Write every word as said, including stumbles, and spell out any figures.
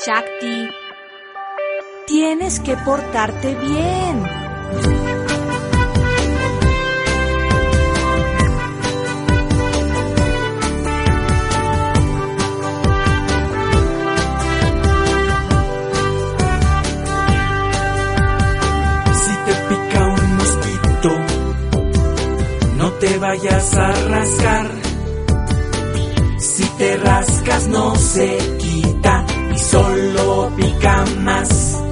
Shakti, tienes que portarte bien. No te vayas a rascar. Si te rascas no se quita y solo pica más.